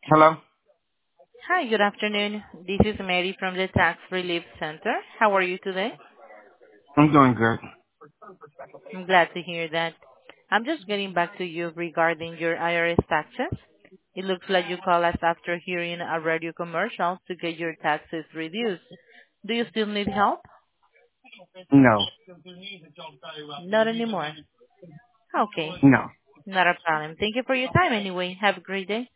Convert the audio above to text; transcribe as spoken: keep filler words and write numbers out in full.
Hello? Hi, good afternoon. This is Mary from the Tax Relief Center. How are you today? I'm doing good. I'm glad to hear that. I'm just getting back to you regarding your I R S taxes. It looks like you called us after hearing a radio commercial to get your taxes reduced. Do you still need help? No. Not anymore. Okay, No. not a problem. Thank you for your time anyway. Have a great day.